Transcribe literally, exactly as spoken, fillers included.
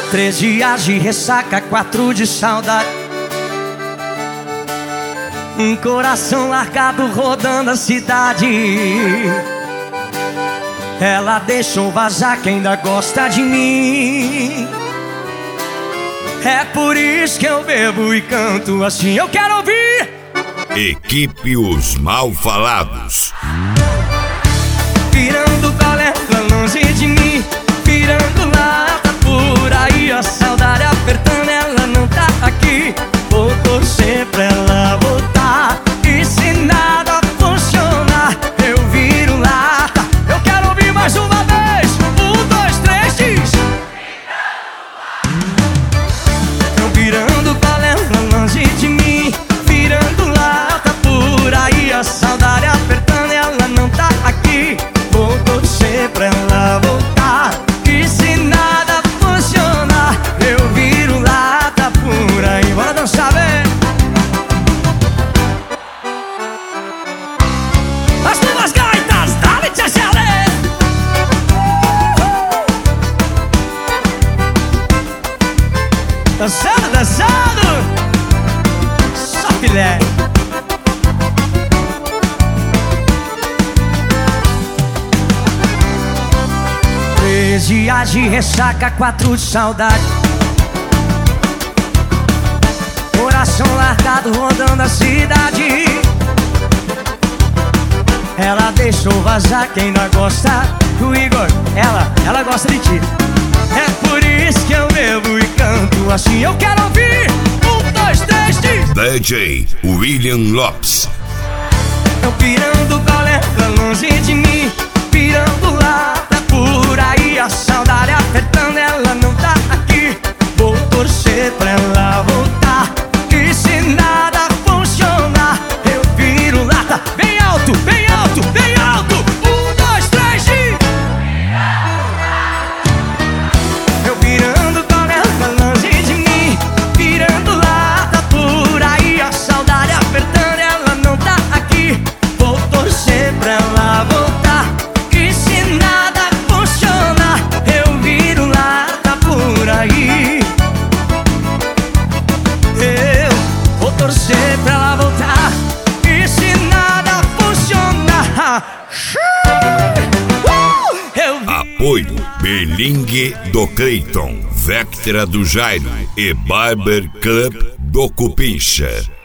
Três dias de ressaca, quatro de saudade. Um coração largado rodando a cidade. Ela deixou vazar que ainda gosta de mim. É por isso que eu bebo e canto assim. Eu quero ouvir Equipe Os Malfalados. Virando coleta longe de mim, virando lata por aí, a saudade apertando, ela não tá aqui. Vou torcer pra ela voltar, e se nada funcionar, eu viro lata. Eu quero ouvir mais uma vez. Um, dois, três, diz. Eu virando coleta longe de mim, virando lata por aí, a saudade apertando, ela não tá aqui. Vou torcer pra ela voltar, e se nada funcionar, eu viro lata por aí. Bora dançar, vem! As duas gaitas, dá-lhe tchê-tchê-lê! Dançando, dançando! Só filé! Três dias de ressaca, quatro de saudade. Coração largado rodando a cidade. Ela deixou vazar que ainda gosta do Igor. Ela, ela gosta de ti. É por isso que eu bebo e canto assim. Eu quero ouvir. Um, dois, três, diz. D J William Lopes. Eu pirando coleta longe de mim, pirando lata por aí, a saudade apertando, ela não tá aqui. Vou torcer pra ela voltar, e se nada funcionar, eu viro lata. Bem alto, bem alto, bem alto. Um, dois, três, e... Eu virando coleta longe de mim, virando lata por aí, a saudade apertando, ela não tá aqui. Vou torcer pra ela voltar, e se nada funcionar, eu viro lata por aí. Eu vou torcer pra ela voltar, e se nada funcionar, uh, eu vi... Apoio Berlingue do Cleiton, Vectra do Jairo e Barber Club do Cupincha.